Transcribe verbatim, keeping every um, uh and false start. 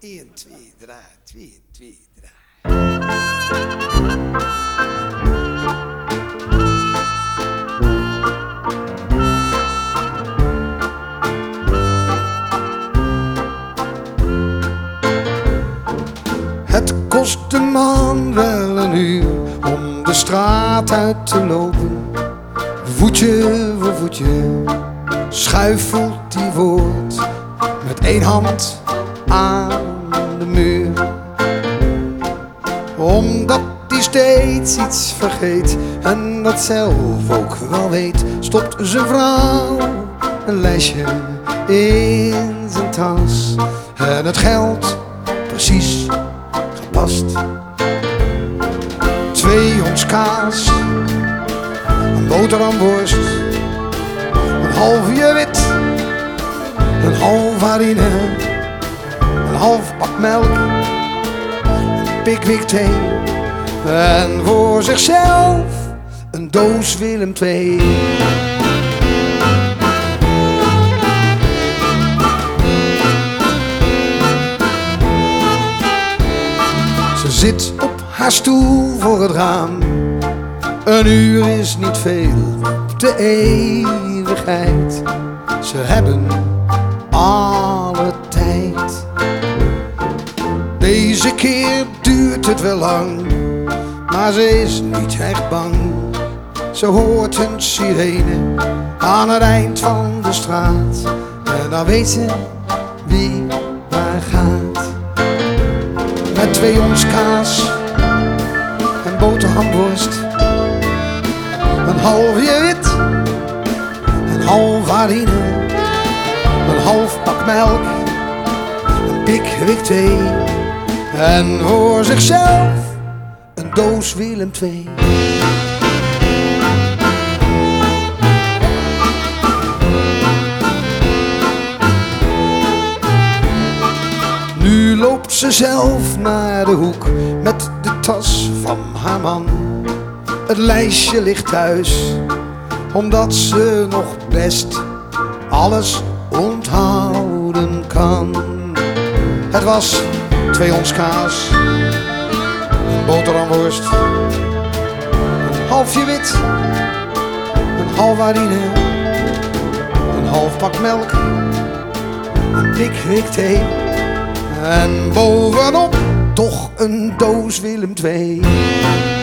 één, twee, drie, twee, twee, drie. Het kost de man wel een uur om de straat uit te lopen. Voetje voor voetje schuifelt die voort met één hand aan de muur. Omdat hij steeds iets vergeet en dat zelf ook wel weet, stopt zijn vrouw een lijstje in zijn tas. En het geld precies gepast. Twee ons kaas, een boterhamworst, een halfje wit, een half harine, een half pak melk, een Pickwick thee en voor zichzelf een doos Willem twee. Ze zit op haar stoel voor het raam. Een uur is niet veel op de eeuwigheid. Ze hebben alle tijd. Deze keer duurt het wel lang, maar ze is niet echt bang. Ze hoort een sirene aan het eind van de straat. En dan weet ze wie waar gaat. Met twee ons kaas en boterhamworst, een halfje wit, een half harine, een half pak melk, een Pickwick thee en voor zichzelf een doos Willem twee. Nu loopt ze zelf naar de hoek met de tas van haar man. Het lijstje ligt thuis, omdat ze nog best alles onthouden kan. Het was twee ons kaas, een boterhamworst, een halfje wit, een half harine, een half pak melk, een Pickwick thee en bovenop toch een doos Willem twee.